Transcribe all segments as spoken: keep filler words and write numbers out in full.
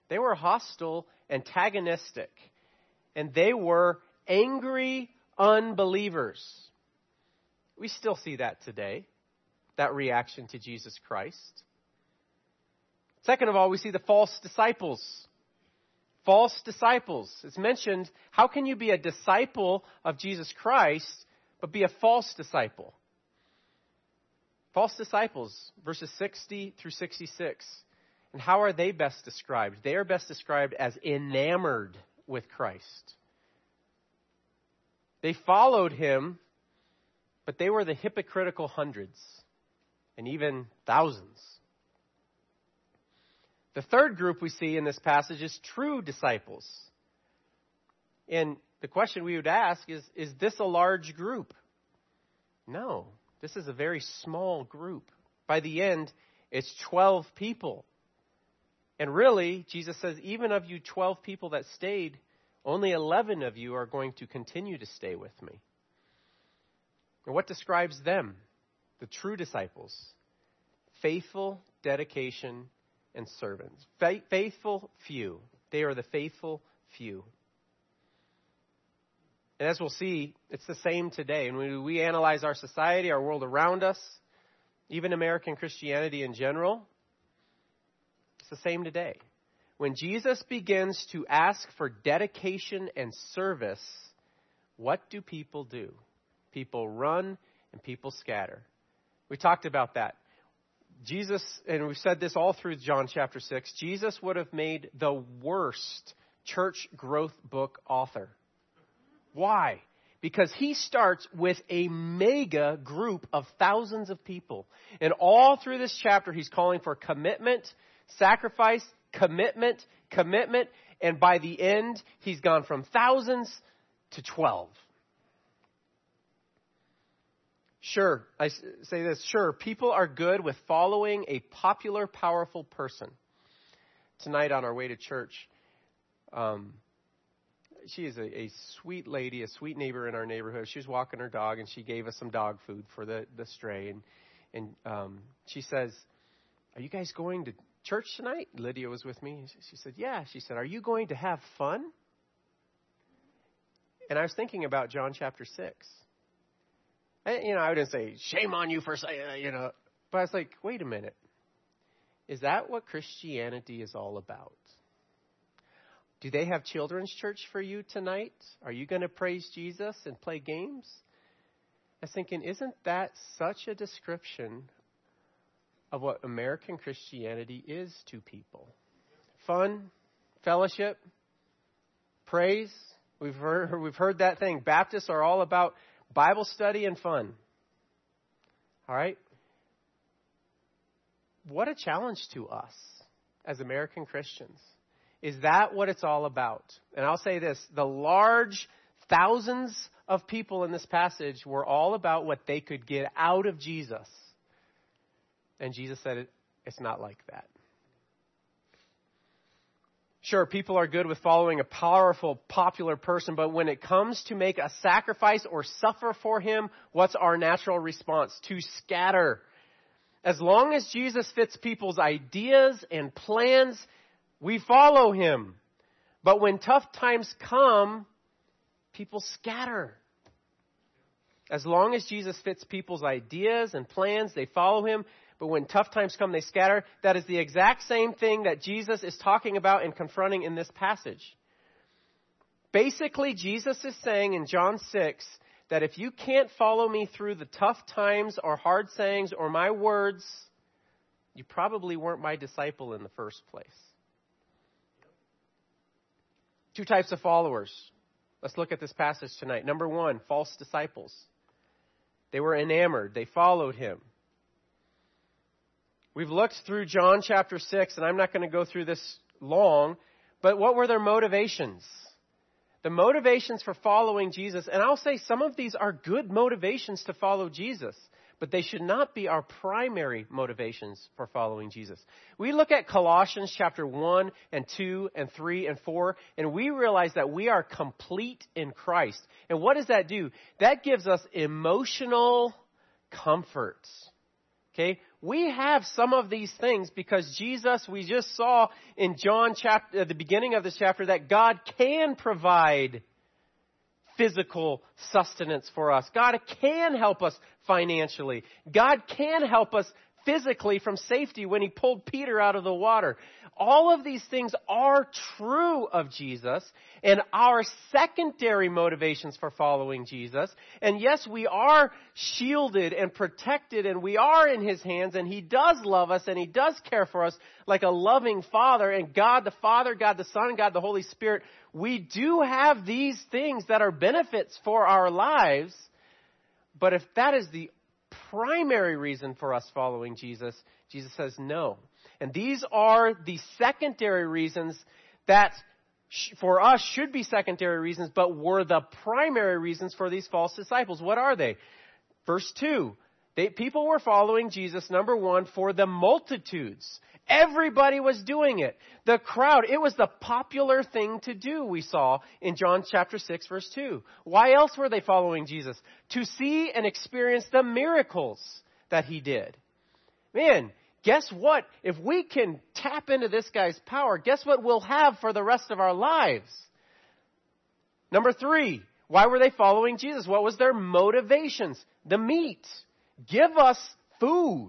They were hostile, antagonistic, and they were angry unbelievers. We still see that today, that reaction to Jesus Christ. Second of all, we see the false disciples. False disciples. It's mentioned, how can you be a disciple of Jesus Christ, but be a false disciple? False disciples, verses sixty through sixty-six. And how are they best described? They are best described as enamored with Christ. They followed him, but they were the hypocritical hundreds and even thousands. The third group we see in this passage is true disciples. And the question we would ask is, is this a large group? No, this is a very small group. By the end, it's twelve people. And really, Jesus says, even of you twelve people that stayed, only eleven of you are going to continue to stay with me. And what describes them? The true disciples. Faithful, dedication, and servants. Fa- faithful few. They are the faithful few. And as we'll see, it's the same today. And when we analyze our society, our world around us, even American Christianity in general, it's the same today. When Jesus begins to ask for dedication and service, what do people do? People run and people scatter. We talked about that. Jesus, and we've said this all through John chapter six, Jesus would have made the worst church growth book author. Why? Because he starts with a mega group of thousands of people. And all through this chapter, he's calling for commitment, sacrifice, commitment, commitment. And by the end, he's gone from thousands to twelve. Sure, I say this, sure, people are good with following a popular, powerful person. Tonight on our way to church, um, she is a, a sweet lady, a sweet neighbor in our neighborhood. She was walking her dog, and she gave us some dog food for the, the stray. And, and um, she says, are you guys going to church tonight? Lydia was with me. She said, yeah. She said, are you going to have fun? And I was thinking about John chapter six. I, you know, I didn't say, shame on you for saying that, you know. But I was like, wait a minute. Is that what Christianity is all about? Do they have children's church for you tonight? Are you going to praise Jesus and play games? I was thinking, isn't that such a description of what American Christianity is to people? Fun, fellowship, praise. We've heard, we've heard that thing. Baptists are all about Bible study and fun. All right? What a challenge to us as American Christians. Is that what it's all about? And I'll say this, the large thousands of people in this passage were all about what they could get out of Jesus. And Jesus said it, it's not like that. Sure, people are good with following a powerful, popular person, but when it comes to make a sacrifice or suffer for him, what's our natural response? To scatter. As long as Jesus fits people's ideas and plans, we follow him. But when tough times come, people scatter. As long as Jesus fits people's ideas and plans, they follow him. But when tough times come, they scatter. That is the exact same thing that Jesus is talking about and confronting in this passage. Basically, Jesus is saying in John six that if you can't follow me through the tough times or hard sayings or my words, you probably weren't my disciple in the first place. Two types of followers. Let's look at this passage tonight. Number one, false disciples. They were enamored. They followed him. We've looked through John chapter six, and I'm not going to go through this long, but what were their motivations? The motivations for following Jesus, and I'll say some of these are good motivations to follow Jesus, but they should not be our primary motivations for following Jesus. We look at Colossians chapter one and two and three and four, and we realize that we are complete in Christ. And what does that do? That gives us emotional comfort. Okay? We have some of these things because Jesus, we just saw in John chapter, at the beginning of this chapter, that God can provide physical sustenance for us. God can help us financially. God can help us physically from safety when he pulled Peter out of the water. All of these things are true of Jesus and our secondary motivations for following Jesus. And yes, we are shielded and protected and we are in his hands and he does love us and he does care for us like a loving Father. And God the Father, God the Son, God the Holy Spirit, we do have these things that are benefits for our lives. But if that is the primary reason for us following Jesus, Jesus says no. And these are the secondary reasons that sh- for us should be secondary reasons, but were the primary reasons for these false disciples. What are they? Verse two, they, people were following Jesus, number one, for the multitudes. Everybody was doing it. The crowd, it was the popular thing to do, we saw in John chapter six, verse two. Why else were they following Jesus? To see and experience the miracles that he did. Man, guess what? If we can tap into this guy's power, guess what we'll have for the rest of our lives? Number three, why were they following Jesus? What was their motivations? The meat. Give us food.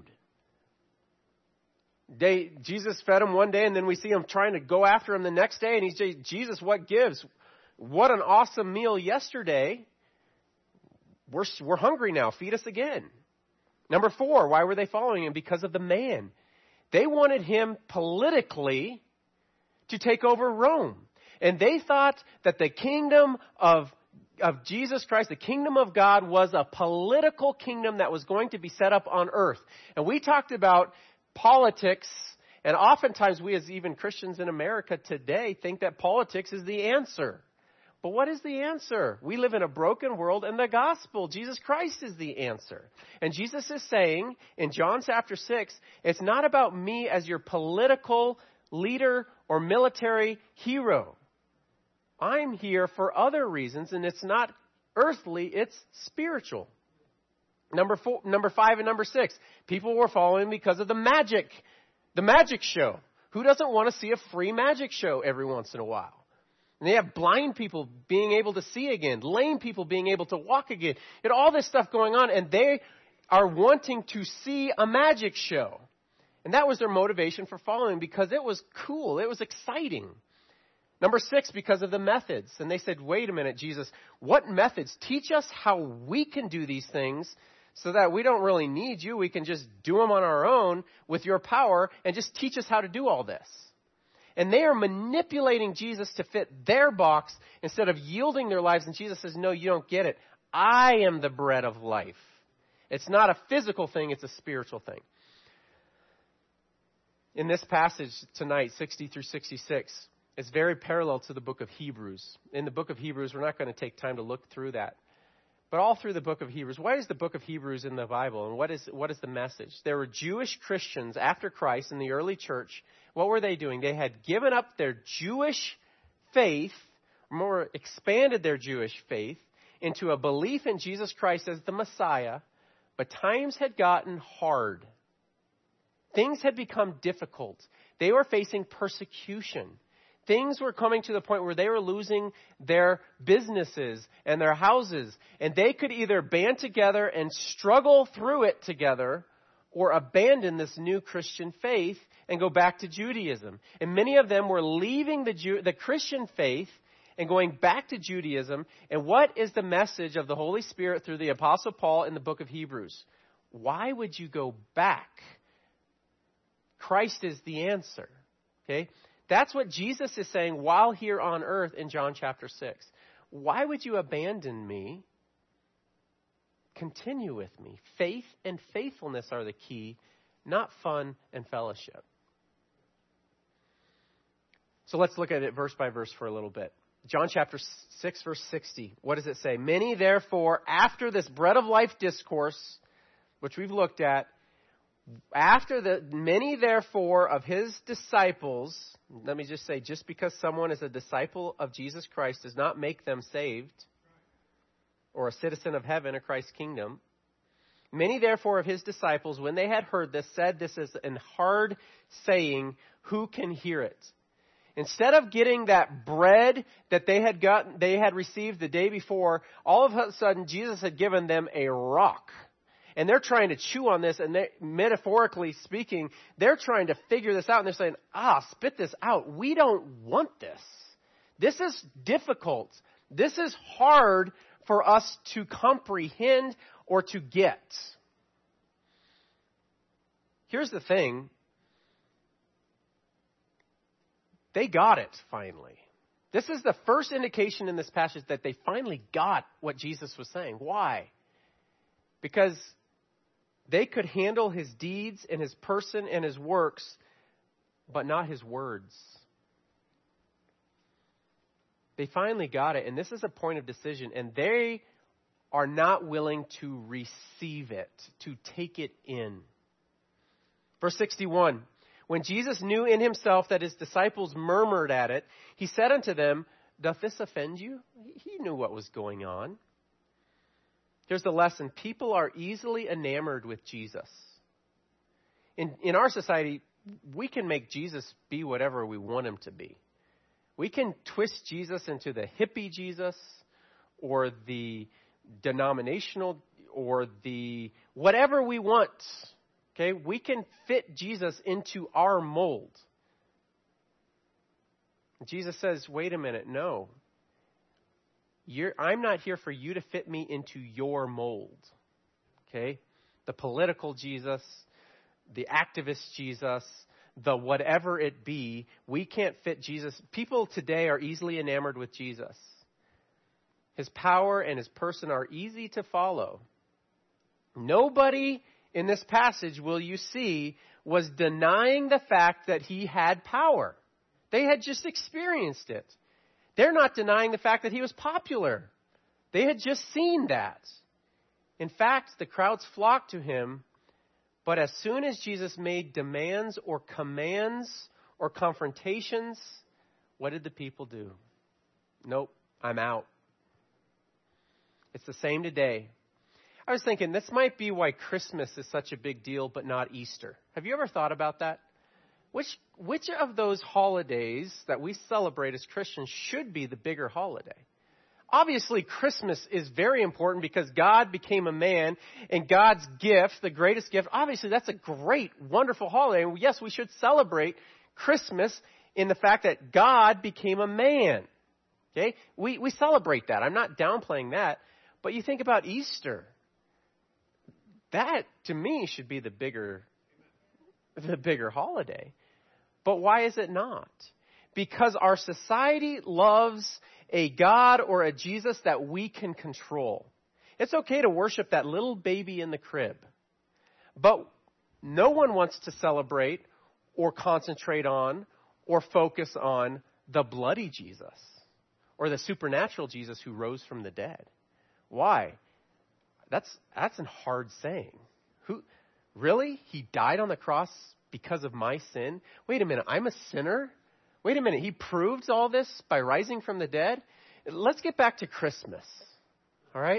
They, Jesus fed them one day and then we see him trying to go after him the next day and he's saying, Jesus, what gives? What an awesome meal yesterday. We're, we're hungry now. Feed us again. Number four, why were they following him? Because of the man. They wanted him politically to take over Rome. And they thought that the kingdom of, of Jesus Christ, the kingdom of God, was a political kingdom that was going to be set up on earth. And we talked about politics, and oftentimes we as even Christians in America today think that politics is the answer. But what is the answer? We live in a broken world, and the gospel, Jesus Christ, is the answer. And Jesus is saying in John chapter six, it's not about me as your political leader or military hero. I'm here for other reasons, and it's not earthly, it's spiritual. Number four, number five and number six, people were following because of the magic, the magic show. Who doesn't want to see a free magic show every once in a while? And they have blind people being able to see again, lame people being able to walk again, and all this stuff going on, and they are wanting to see a magic show. And that was their motivation for following, because it was cool, it was exciting. Number six, because of the methods. And they said, wait a minute, Jesus, what methods? Teach us how we can do these things so that we don't really need you. We can just do them on our own with your power and just teach us how to do all this. And they are manipulating Jesus to fit their box instead of yielding their lives. And Jesus says, no, you don't get it. I am the bread of life. It's not a physical thing, it's a spiritual thing. In this passage tonight, sixty through sixty-six, it's very parallel to the book of Hebrews. In the book of Hebrews, we're not going to take time to look through that. But all through the book of Hebrews, why is the book of Hebrews in the Bible? And what is what is the message? There were Jewish Christians after Christ in the early church. What were they doing? They had given up their Jewish faith, more expanded their Jewish faith, into a belief in Jesus Christ as the Messiah. But times had gotten hard. Things had become difficult. They were facing persecution. Things were coming to the point where they were losing their businesses and their houses. And they could either band together and struggle through it together or abandon this new Christian faith and go back to Judaism. And many of them were leaving the Jew- the Christian faith and going back to Judaism. And what is the message of the Holy Spirit through the Apostle Paul in the book of Hebrews? Why would you go back? Christ is the answer. Okay? That's what Jesus is saying while here on earth in John chapter six. Why would you abandon me? Continue with me. Faith and faithfulness are the key, not fun and fellowship. So let's look at it verse by verse for a little bit. John chapter six, verse sixty. What does it say? Many, therefore, after this bread of life discourse, which we've looked at, after the many, therefore, of his disciples, let me just say, just because someone is a disciple of Jesus Christ does not make them saved or a citizen of heaven or Christ's kingdom. Many, therefore, of his disciples, when they had heard this, said, this is an hard saying. Who can hear it? Instead of getting that bread that they had gotten, they had received the day before, all of a sudden Jesus had given them a rock. And they're trying to chew on this, and they, metaphorically speaking, they're trying to figure this out. And they're saying, ah, spit this out. We don't want this. This is difficult. This is hard for us to comprehend or to get. Here's the thing. They got it finally. This is the first indication in this passage that they finally got what Jesus was saying. Why? Because they could handle his deeds and his person and his works, but not his words. They finally got it, and this is a point of decision, and they are not willing to receive it, to take it in. Verse sixty-one. When Jesus knew in himself that his disciples murmured at it, he said unto them, doth this offend you? He knew what was going on. Here's the lesson. People are easily enamored with Jesus. In, in our society, we can make Jesus be whatever we want him to be. We can twist Jesus into the hippie Jesus or the denominational or the whatever we want. Okay, we can fit Jesus into our mold. Jesus says, wait a minute, no. You're, I'm not here for you to fit me into your mold. Okay? The political Jesus, the activist Jesus, the whatever it be, we can't fit Jesus. People today are easily enamored with Jesus. His power and his person are easy to follow. Nobody in this passage, will you see, was denying the fact that he had power. They had just experienced it. They're not denying the fact that he was popular. They had just seen that. In fact, the crowds flocked to him, but as soon as Jesus made demands or commands or confrontations, what did the people do? Nope, I'm out. It's the same today. I was thinking this might be why Christmas is such a big deal, but not Easter. Have you ever thought about that? Which which of those holidays that we celebrate as Christians should be the bigger holiday? Obviously, Christmas is very important because God became a man, and God's gift, the greatest gift, obviously that's a great, wonderful holiday. And yes, we should celebrate Christmas in the fact that God became a man. Okay? We we celebrate that. I'm not downplaying that. But you think about Easter. That, to me, should be the bigger, the bigger holiday. But why is it not? Because our society loves a God or a Jesus that we can control. It's okay to worship that little baby in the crib. But no one wants to celebrate or concentrate on or focus on the bloody Jesus or the supernatural Jesus who rose from the dead. Why? That's that's a hard saying. Who really? He died on the cross because of my sin? Wait a minute, I'm a sinner? Wait a minute, he proved all this by rising from the dead? Let's get back to Christmas. All right?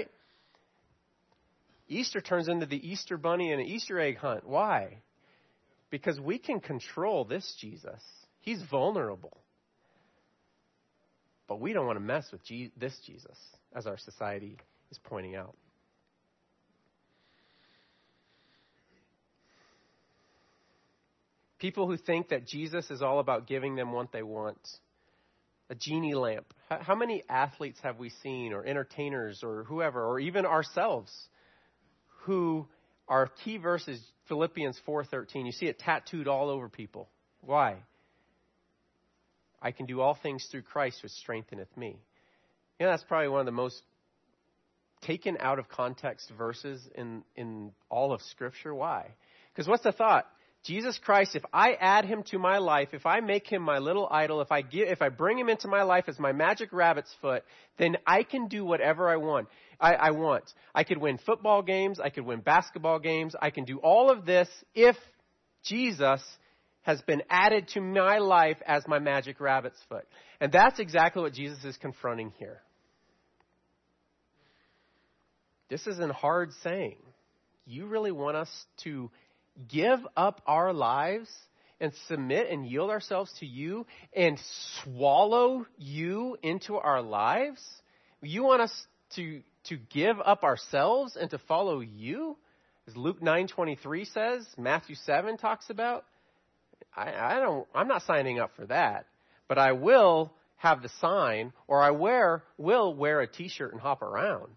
Easter turns into the Easter bunny and an Easter egg hunt. Why? Because we can control this Jesus. He's vulnerable. But we don't want to mess with Je- this Jesus, as our society is pointing out. People who think that Jesus is all about giving them what they want. A genie lamp. How many athletes have we seen, or entertainers, or whoever, or even ourselves, who our key verse is Philippians four thirteen. You see it tattooed all over people. Why? I can do all things through Christ which strengtheneth me. You know, that's probably one of the most taken out of context verses in, in all of Scripture. Why? Because what's the thought? Jesus Christ, if I add him to my life, if I make him my little idol, if I give, if I bring him into my life as my magic rabbit's foot, then I can do whatever I want. I, I want. I could win football games. I could win basketball games. I can do all of this if Jesus has been added to my life as my magic rabbit's foot. And that's exactly what Jesus is confronting here. This isn't hard saying. you really want us to give up our lives and submit and yield ourselves to you and swallow you into our lives? You want us to, to give up ourselves and to follow you? As Luke nine twenty-three says, Matthew seven talks about. I, I don't, I'm not signing up for that. But I will have the sign, or I wear, will wear a t-shirt and hop around.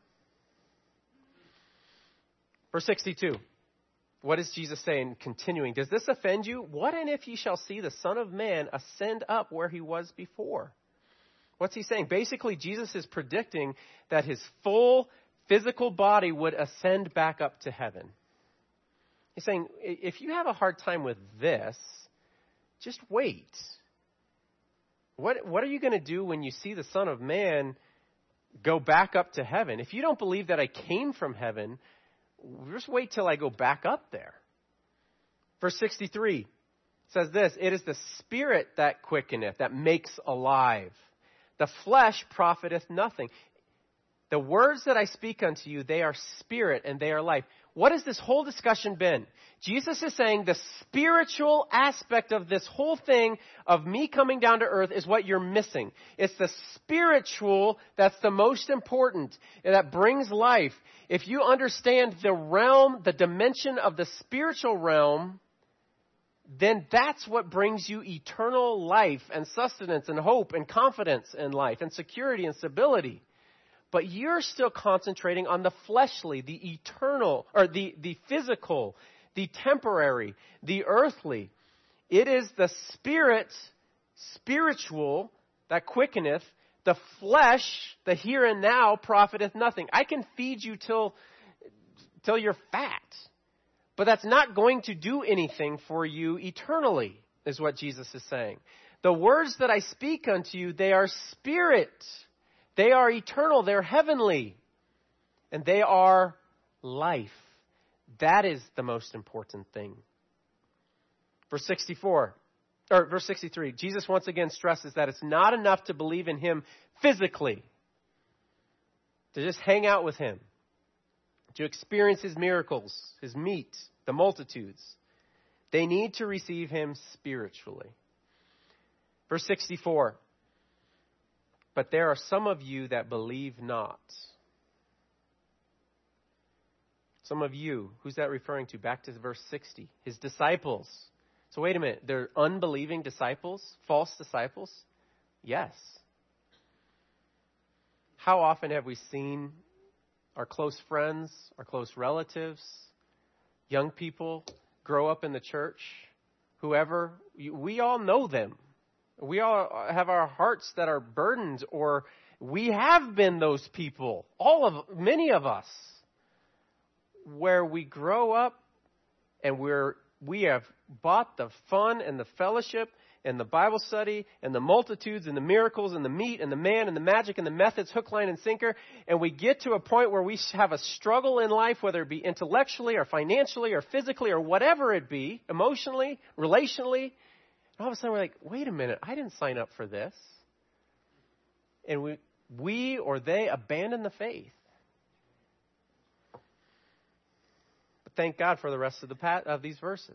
Verse sixty-two. What is Jesus saying? Continuing. Does this offend you? What and if ye shall see the Son of Man ascend up where he was before? What's he saying? Basically, Jesus is predicting that his full physical body would ascend back up to heaven. He's saying, if you have a hard time with this, just wait. What, what are you going to do when you see the Son of Man go back up to heaven? If you don't believe that I came from heaven, just wait till I go back up there. Verse sixty-three says this, it is the Spirit that quickeneth, that makes alive. The flesh profiteth nothing. The words that I speak unto you, they are spirit and they are life. What has this whole discussion been? Jesus is saying the spiritual aspect of this whole thing of me coming down to earth is what you're missing. It's the spiritual that's the most important, and that brings life. If you understand the realm, the dimension of the spiritual realm, then that's what brings you eternal life and sustenance and hope and confidence in life and security and stability. But you're still concentrating on the fleshly, the eternal, or the, the physical, the temporary, the earthly. It is the spirit, spiritual, that quickeneth. The flesh, the here and now, profiteth nothing. I can feed you till, till you're fat. But that's not going to do anything for you eternally, is what Jesus is saying. The words that I speak unto you, they are spirit. They are eternal. They're heavenly. And they are life. That is the most important thing. Verse sixty-four, or verse sixty-three, Jesus once again stresses that it's not enough to believe in him physically, to just hang out with him, to experience his miracles, his meat, the multitudes. They need to receive him spiritually. Verse sixty-four, but there are some of you that believe not. Some of you, who's that referring to? Back to verse sixty. His disciples. So wait a minute. They're unbelieving disciples? False disciples? Yes. How often have we seen our close friends, our close relatives, young people grow up in the church? Whoever, we all know them. We all have our hearts that are burdened, or we have been those people. All of, many of us. Where we grow up and we're, we have bought the fun and the fellowship and the Bible study and the multitudes and the miracles and the meat and the man and the magic and the methods, hook, line, and sinker. And we get to a point where we have a struggle in life, whether it be intellectually or financially or physically or whatever it be, emotionally, relationally. And all of a sudden we're like, wait a minute, I didn't sign up for this. And we, we or they abandon the faith. Thank God for the rest of the pat of these verses.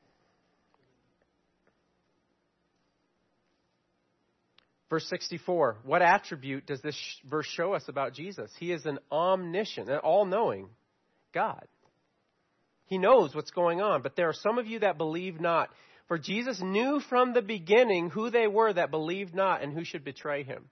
Verse sixty-four. What attribute does this verse show us about Jesus? He is an omniscient, an all-knowing God. He knows what's going on. But there are some of you that believe not. For Jesus knew from the beginning who they were that believed not and who should betray him.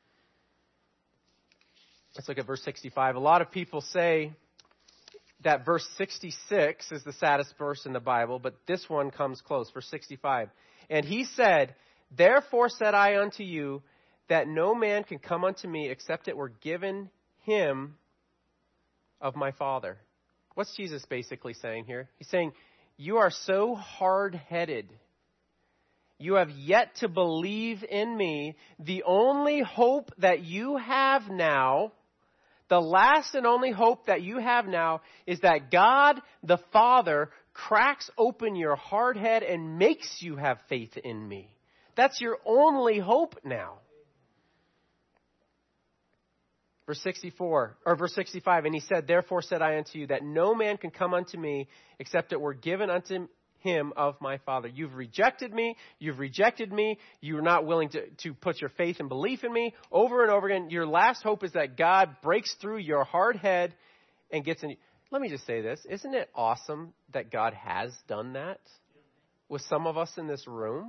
Let's look at verse sixty-five. A lot of people say that verse sixty-six is the saddest verse in the Bible, but this one comes close. Verse sixty-five. And he said, therefore said I unto you, that no man can come unto me except it were given him of my Father. What's Jesus basically saying here? He's saying, you are so hard-headed. You have yet to believe in me. The only hope that you have now, the last and only hope that you have now, is that God the Father cracks open your hard head and makes you have faith in me. That's your only hope now. Verse sixty-four, or verse sixty-five, and he said, therefore said I unto you, that no man can come unto me, except it were given unto him of my Father. You've rejected me. You've rejected me. You're not willing to, to put your faith and belief in me. Over and over again, your last hope is that God breaks through your hard head and gets in. Let me just say this. Isn't it awesome that God has done that with some of us in this room?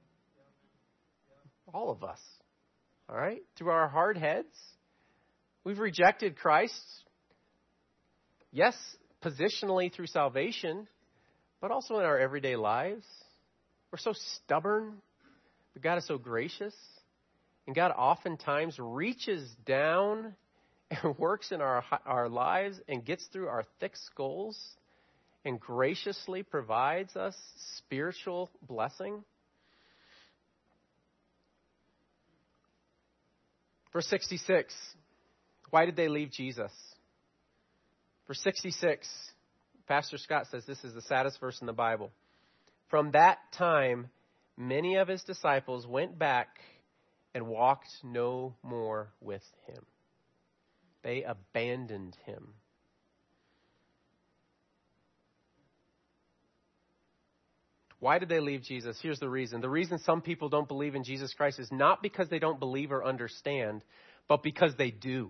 All of us. All right? Through our hard heads. We've rejected Christ. Yes, positionally through salvation, but also in our everyday lives. We're so stubborn, but God is so gracious. And God oftentimes reaches down and works in our, our lives and gets through our thick skulls and graciously provides us spiritual blessing. Verse sixty-six, why did they leave Jesus? Verse sixty-six, Pastor Scott says this is the saddest verse in the Bible. From that time, many of his disciples went back and walked no more with him. They abandoned him. Why did they leave Jesus? Here's the reason. The reason some people don't believe in Jesus Christ is not because they don't believe or understand, but because they do.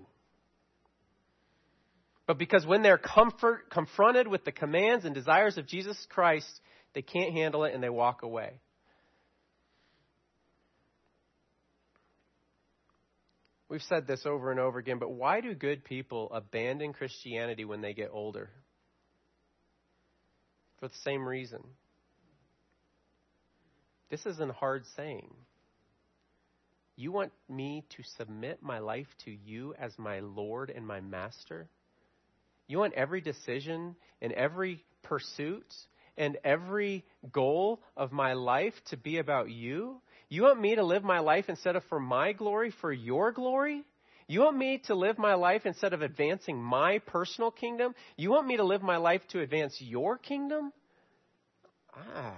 But because when they're comfort, confronted with the commands and desires of Jesus Christ, they can't handle it and they walk away. We've said this over and over again, but why do good people abandon Christianity when they get older? For the same reason. This isn't a hard saying. You want me to submit my life to you as my Lord and my Master? You want every decision and every pursuit and every goal of my life to be about you? You want me to live my life instead of for my glory, for your glory? You want me to live my life instead of advancing my personal kingdom? You want me to live my life to advance your kingdom? Ah.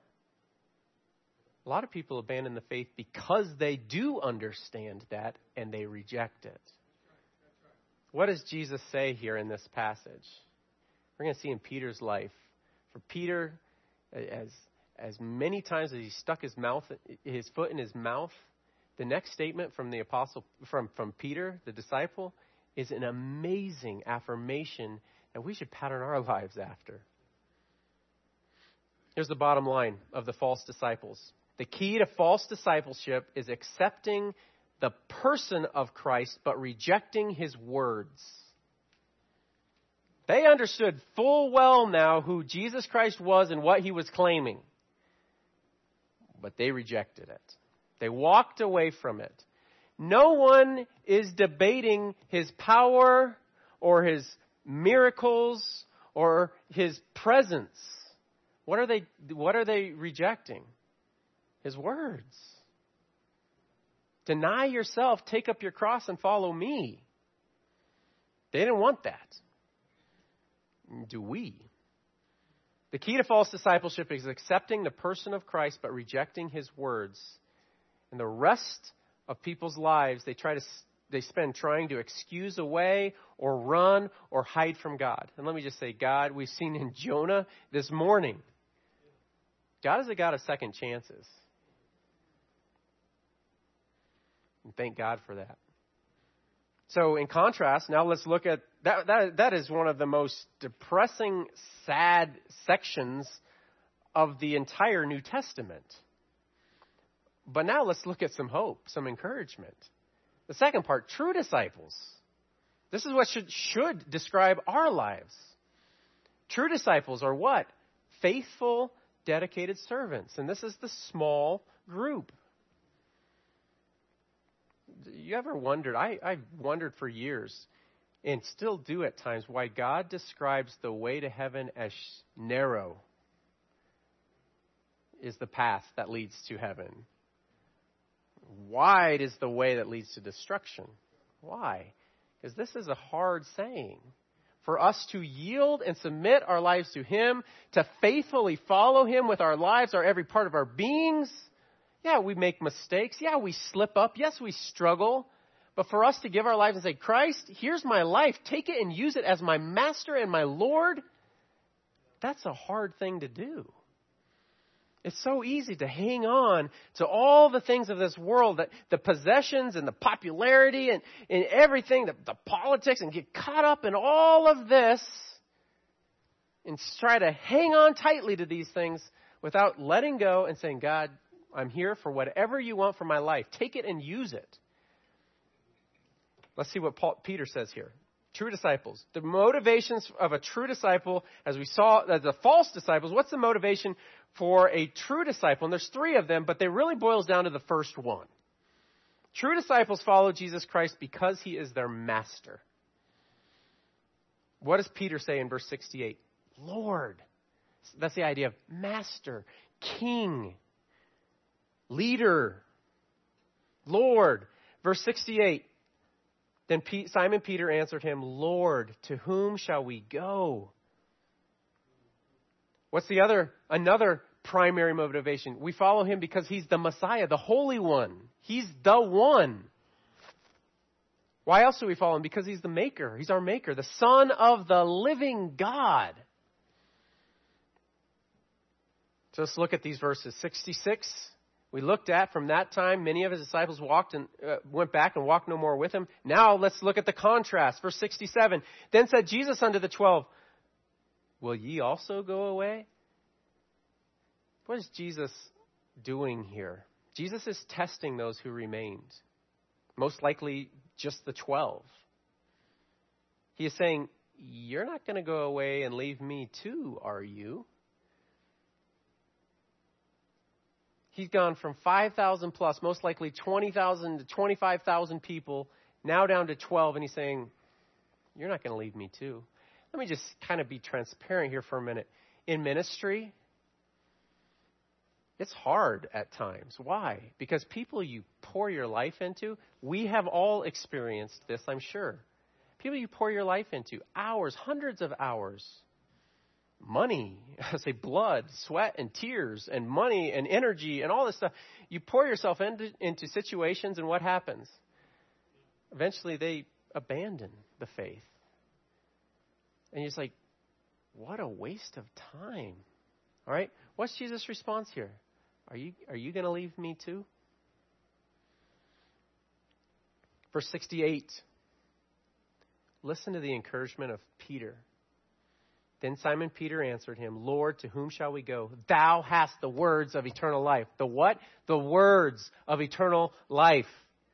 A lot of people abandon the faith because they do understand that and they reject it. What does Jesus say here in this passage? We're going to see in Peter's life. For Peter, as as many times as he stuck his mouth, his foot in his mouth, the next statement from the apostle, from, from Peter, the disciple, is an amazing affirmation that we should pattern our lives after. Here's the bottom line of the false disciples. The key to false discipleship is accepting the person of Christ, but rejecting his words. They understood full well now who Jesus Christ was and what he was claiming. But they rejected it. They walked away from it. No one is debating his power or his miracles or his presence. What are they, what are they rejecting? His words. Deny yourself, take up your cross, and follow me. They didn't want that. Do we? The key to false discipleship is accepting the person of Christ but rejecting his words. And the rest of people's lives, they try to they spend trying to excuse away or run or hide from God. And let me just say, God, we've seen in Jonah this morning, God is a God of second chances. And thank God for that. So in contrast, now let's look at that. That, that is one of the most depressing, sad sections of the entire New Testament. But now let's look at some hope, some encouragement. The second part, true disciples. This is what should, should describe our lives. True disciples are what? Faithful, dedicated servants. And this is the small group. You ever wondered, I, I've wondered for years, and still do at times, why God describes the way to heaven as narrow is the path that leads to heaven. Wide is the way that leads to destruction. Why? Because this is a hard saying. For us to yield and submit our lives to him, to faithfully follow him with our lives, our every part of our beings. Yeah, we make mistakes. Yeah, we slip up. Yes, we struggle. But for us to give our lives and say, Christ, here's my life. Take it and use it as my master and my Lord. That's a hard thing to do. It's so easy to hang on to all the things of this world, that the possessions and the popularity and, and everything, the, the politics, and get caught up in all of this and try to hang on tightly to these things without letting go and saying, God, I'm here for whatever you want for my life. Take it and use it. Let's see what Paul, Peter says here. True disciples. The motivations of a true disciple, as we saw, as the false disciples, what's the motivation for a true disciple? And there's three of them, but they really boils down to the first one. True disciples follow Jesus Christ because he is their master. What does Peter say in verse sixty-eight? Lord. That's the idea of master, king, leader, Lord. Verse sixty-eight. Then Simon Peter answered him, Lord, to whom shall we go? What's the other, another primary motivation? We follow him because he's the Messiah, the Holy One. He's the one. Why else do we follow him? Because he's the maker. He's our maker, the Son of the living God. So let's look at these verses. sixty-six. We looked at from that time, many of his disciples walked and uh, went back and walked no more with him. Now let's look at the contrast. Verse sixty-seven. Then said Jesus unto the twelve, will ye also go away? What is Jesus doing here? Jesus is testing those who remained. Most likely just the twelve. He is saying, you're not going to go away and leave me too, are you? He's gone from five thousand plus, most likely twenty thousand to twenty-five thousand people, now down to twelve, and he's saying, you're not going to leave me too. Let me just kind of be transparent here for a minute. In ministry, it's hard at times. Why? Because people you pour your life into, we have all experienced this, I'm sure. People you pour your life into, hours, hundreds of hours. Money, I say blood, sweat, and tears, and money, and energy, and all this stuff. You pour yourself into, into situations, and what happens? Eventually, they abandon the faith. And you're just like, what a waste of time. All right? What's Jesus' response here? Are you, are you going to leave me too? Verse sixty-eight. Listen to the encouragement of Peter. Then Simon Peter answered him, Lord, to whom shall we go? Thou hast the words of eternal life. The what? The words of eternal life.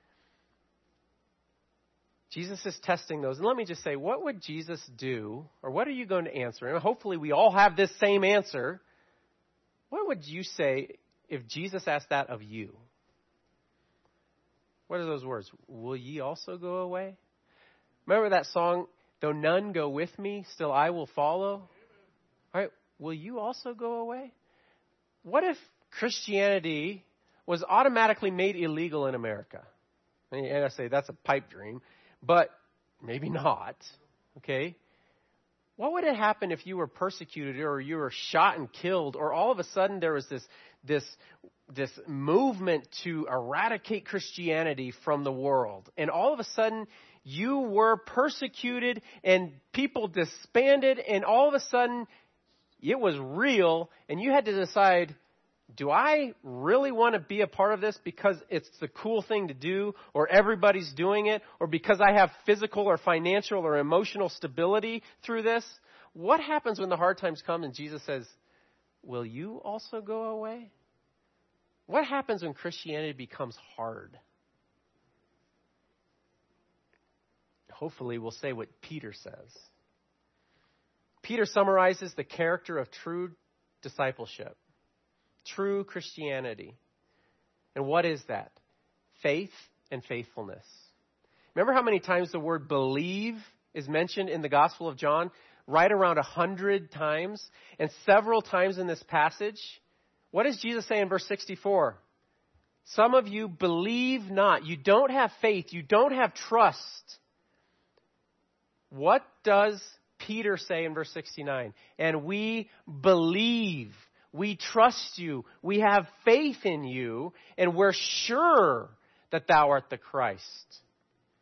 Jesus is testing those. And let me just say, what would Jesus do? Or what are you going to answer? And hopefully we all have this same answer. What would you say if Jesus asked that of you? What are those words? Will ye also go away? Remember that song, though none go with me, still I will follow? All right, will you also go away? What if Christianity was automatically made illegal in America? And I say that's a pipe dream, but maybe not, okay? What would have happened if you were persecuted or you were shot and killed, or all of a sudden there was this this this movement to eradicate Christianity from the world, and all of a sudden you were persecuted and people disbanded, and all of a sudden it was real, and you had to decide, do I really want to be a part of this because it's the cool thing to do, or everybody's doing it, or because I have physical or financial or emotional stability through this? What happens when the hard times come and Jesus says, will you also go away? What happens when Christianity becomes hard? Hopefully we'll say what Peter says. Peter summarizes the character of true discipleship, true Christianity. And what is that? Faith and faithfulness. Remember how many times the word believe is mentioned in the Gospel of John? Right around a hundred times. And several times in this passage. What does Jesus say in verse sixty-four? Some of you believe not. You don't have faith. You don't have trust. What does Peter say in verse sixty-nine? And we believe. We trust you. We have faith in you. And we're sure that thou art the Christ.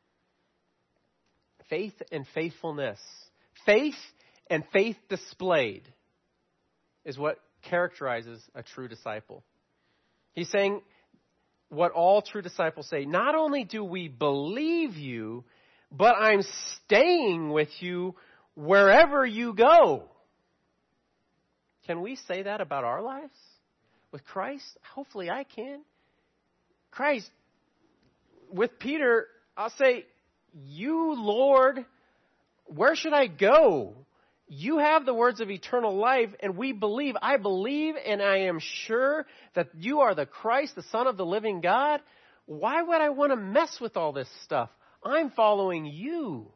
Faith and faithfulness. Faith and faith displayed is what characterizes a true disciple. He's saying what all true disciples say. Not only do we believe you, but I'm staying with you wherever you go. Can we say that about our lives with Christ? Hopefully I can. Christ, with Peter, I'll say, you, Lord, where should I go? You have the words of eternal life, and we believe. I believe, and I am sure that you are the Christ, the Son of the living God. Why would I want to mess with all this stuff? I'm following you.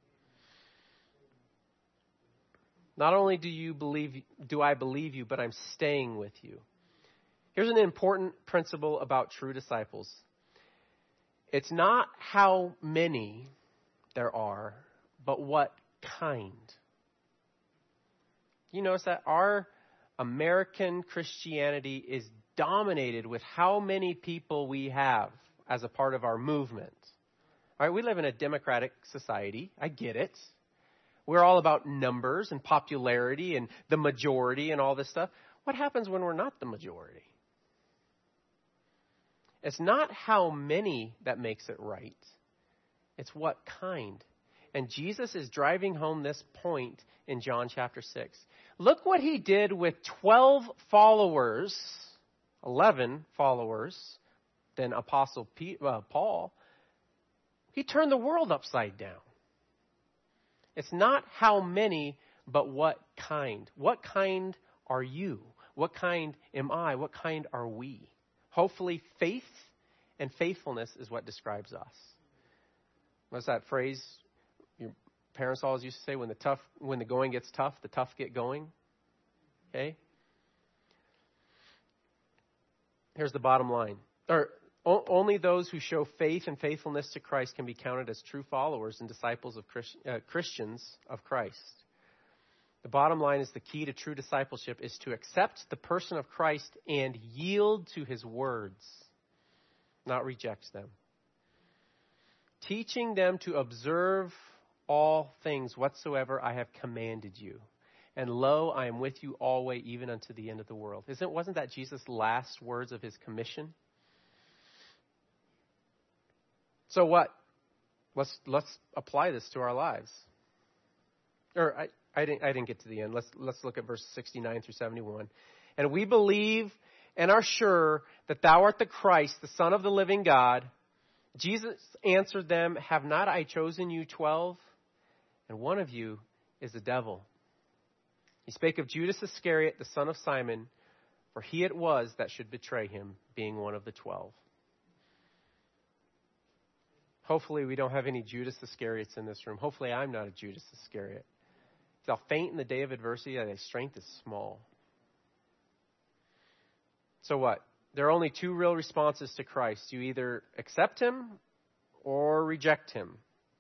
Not only do you believe, do I believe you, but I'm staying with you. Here's an important principle about true disciples. It's not how many there are, but what kind. You notice that our American Christianity is dominated with how many people we have as a part of our movement. All right, we live in a democratic society. I get it. We're all about numbers and popularity and the majority and all this stuff. What happens when we're not the majority? It's not how many that makes it right. It's what kind. And Jesus is driving home this point in John chapter six. Look what he did with twelve followers, eleven followers, then Apostle P- uh, Paul. He turned the world upside down. It's not how many, but what kind. What kind are you? What kind am I? What kind are we? Hopefully faith and faithfulness is what describes us. What's that phrase your parents always used to say? When the tough, when the going gets tough, the tough get going. Okay? Here's the bottom line. Or o- only those who show faith and faithfulness to Christ can be counted as true followers and disciples of Christ, uh, Christians of Christ. The bottom line is the key to true discipleship is to accept the person of Christ and yield to his words, not reject them. Teaching them to observe all things whatsoever I have commanded you. And lo, I am with you always, even unto the end of the world. Isn't, wasn't that Jesus' last words of his commission? So what? Let's let's apply this to our lives. Or I, I didn't I didn't get to the end. Let's let's look at verses sixty-nine through seventy-one. And we believe and are sure that thou art the Christ, the Son of the living God. Jesus answered them, have not I chosen you twelve? And one of you is the devil. He spake of Judas Iscariot, the son of Simon, for he it was that should betray him, being one of the twelve. Hopefully we don't have any Judas Iscariots in this room. Hopefully I'm not a Judas Iscariot. Thou faint in the day of adversity, thy strength is small. So what? There are only two real responses to Christ. You either accept him or reject him.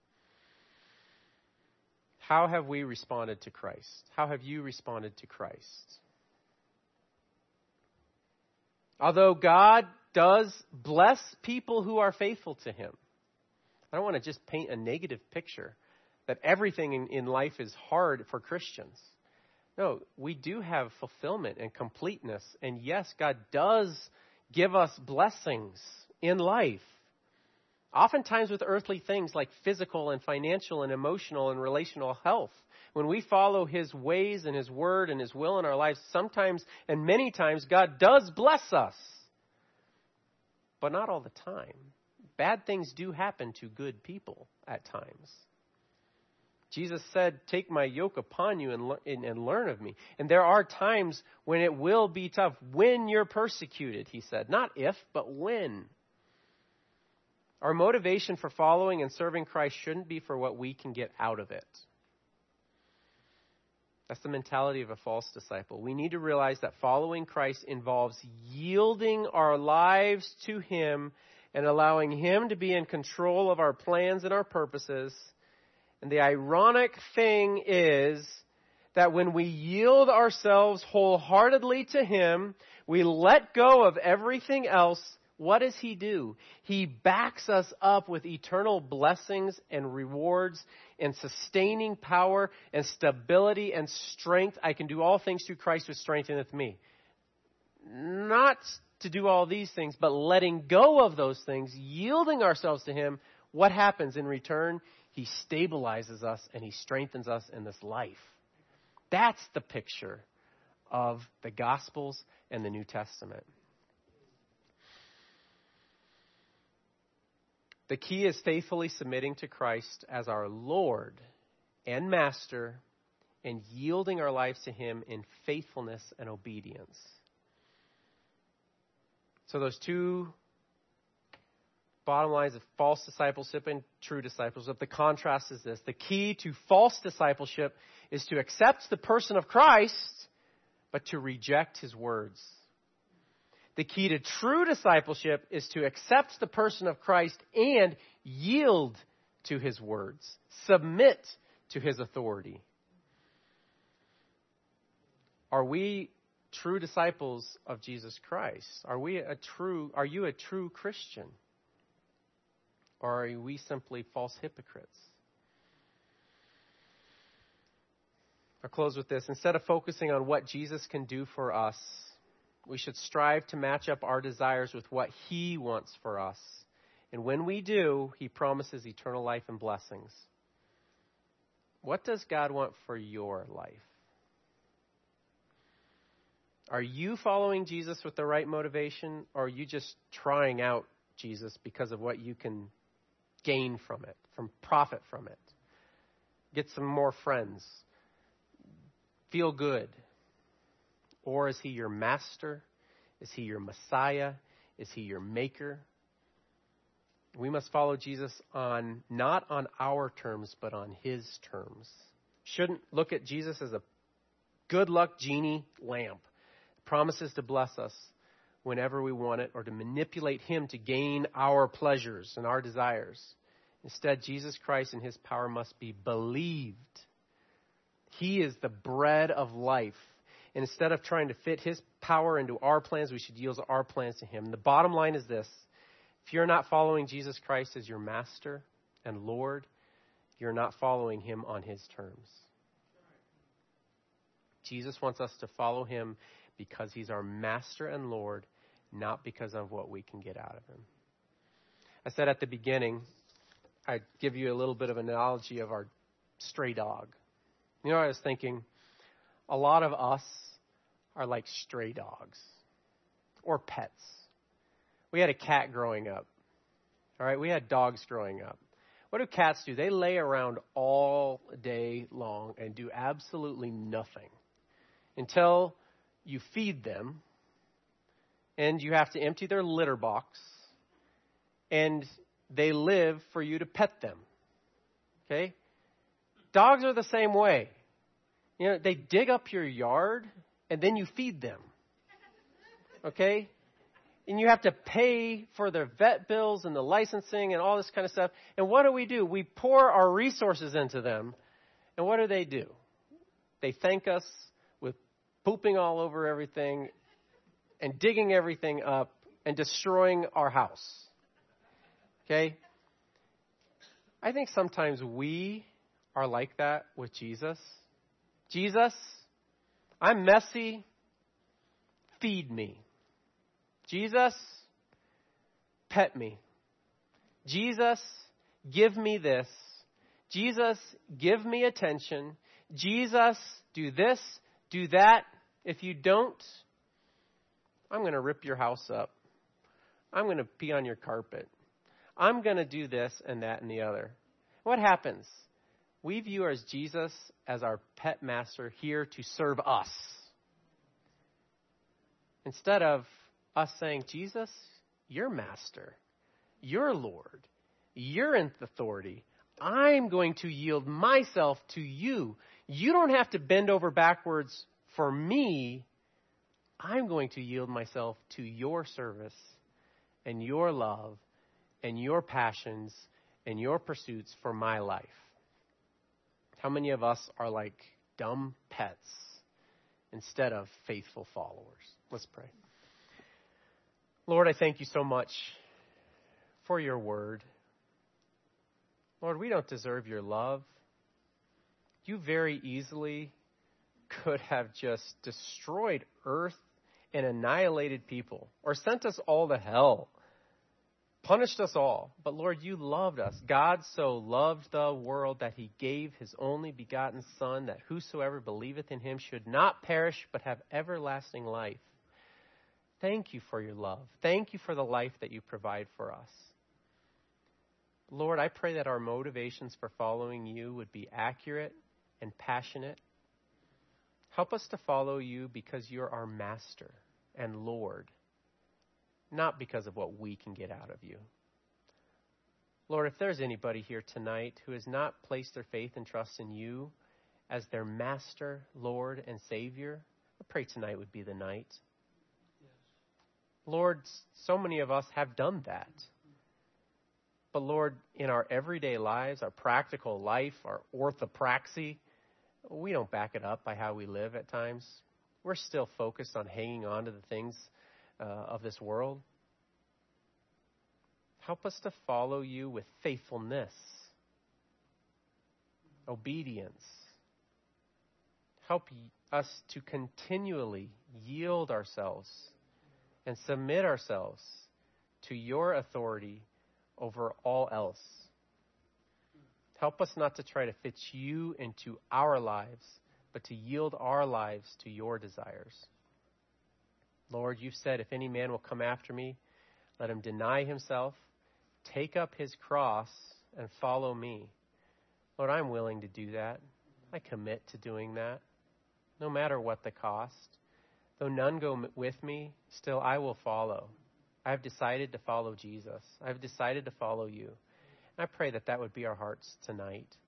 How have we responded to Christ? How have you responded to Christ? Although God does bless people who are faithful to him, I don't want to just paint a negative picture that everything in, in life is hard for Christians. No, we do have fulfillment and completeness. And yes, God does give us blessings in life. Oftentimes with earthly things like physical and financial and emotional and relational health. When we follow his ways and his word and his will in our lives, sometimes and many times God does bless us. But not all the time. Bad things do happen to good people at times. Jesus said, take my yoke upon you and, and, and learn of me. And there are times when it will be tough. When you're persecuted, he said. Not if, but when. Our motivation for following and serving Christ shouldn't be for what we can get out of it. That's the mentality of a false disciple. We need to realize that following Christ involves yielding our lives to him and allowing him to be in control of our plans and our purposes. And the ironic thing is that when we yield ourselves wholeheartedly to him, we let go of everything else, what does he do? He backs us up with eternal blessings and rewards and sustaining power and stability and strength. I can do all things through Christ who strengtheneth me. Not to do all these things, but letting go of those things, yielding ourselves to him. What happens in return? He stabilizes us and he strengthens us in this life. That's the picture of the Gospels and the New Testament. The key is faithfully submitting to Christ as our Lord and Master and yielding our lives to him in faithfulness and obedience. So those two bottom lines of false discipleship and true discipleship, the contrast is this. The key to false discipleship is to accept the person of Christ, but to reject his words. The key to true discipleship is to accept the person of Christ and yield to his words. Submit to his authority. Are we true disciples of Jesus Christ? Are we a true, are you a true Christian? Or are we simply false hypocrites? I'll close with this. Instead of focusing on what Jesus can do for us, we should strive to match up our desires with what he wants for us. And when we do, he promises eternal life and blessings. What does God want for your life? Are you following Jesus with the right motivation, or are you just trying out Jesus because of what you can gain from it, from profit from it? Get some more friends. Feel good. Or is he your master? Is he your Messiah? Is he your maker? We must follow Jesus on not on our terms, but on his terms. Shouldn't look at Jesus as a good luck genie lamp. Promises to bless us whenever we want it, or to manipulate him to gain our pleasures and our desires. Instead, Jesus Christ and his power must be believed. He is the bread of life. And instead of trying to fit his power into our plans, we should yield our plans to him. And the bottom line is this. If you're not following Jesus Christ as your master and Lord, you're not following him on his terms. Jesus wants us to follow him because he's our master and Lord, not because of what we can get out of him. I said at the beginning, I'd give you a little bit of an analogy of our stray dog. You know, I was thinking, a lot of us are like stray dogs or pets. We had a cat growing up. All right, we had dogs growing up. What do cats do? They lay around all day long and do absolutely nothing until you feed them, and you have to empty their litter box, and they live for you to pet them. Okay? Dogs are the same way. You know, they dig up your yard, and then you feed them. Okay? And you have to pay for their vet bills and the licensing and all this kind of stuff. And what do we do? We pour our resources into them, and what do they do? They thank us with pooping all over everything and digging everything up and destroying our house. Okay? I think sometimes we are like that with Jesus. Jesus, I'm messy. Feed me. Jesus, pet me. Jesus, give me this. Jesus, give me attention. Jesus, do this, do that. If you don't, I'm going to rip your house up. I'm going to pee on your carpet. I'm going to do this and that and the other. What happens? We view as Jesus as our pet master here to serve us. Instead of us saying, Jesus, you're master. You're Lord. You're in authority. I'm going to yield myself to you. You don't have to bend over backwards for me. I'm going to yield myself to your service and your love and your passions and your pursuits for my life. How many of us are like dumb pets instead of faithful followers? Let's pray. Lord, I thank you so much for your word. Lord, we don't deserve your love. You very easily could have just destroyed earth and annihilated people, or sent us all to hell, punished us all. But Lord, you loved us. God so loved the world that he gave his only begotten Son, that whosoever believeth in him should not perish, but have everlasting life. Thank you for your love. Thank you for the life that you provide for us. Lord, I pray that our motivations for following you would be accurate and passionate. Help us to follow you because you're our master and Lord, not because of what we can get out of you. Lord, if there's anybody here tonight who has not placed their faith and trust in you as their master, Lord, and Savior, I pray tonight would be the night. Yes. Lord, so many of us have done that. But Lord, in our everyday lives, our practical life, our orthopraxy, we don't back it up by how we live at times. We're still focused on hanging on to the things uh, of this world. Help us to follow you with faithfulness, obedience. Help us to continually yield ourselves and submit ourselves to your authority over all else. Help us not to try to fit you into our lives, but to yield our lives to your desires. Lord, you've said, if any man will come after me, let him deny himself, take up his cross, and follow me. Lord, I'm willing to do that. I commit to doing that, no matter what the cost. Though none go with me, still I will follow. I've decided to follow Jesus. I've decided to follow you. I pray that that would be our hearts tonight.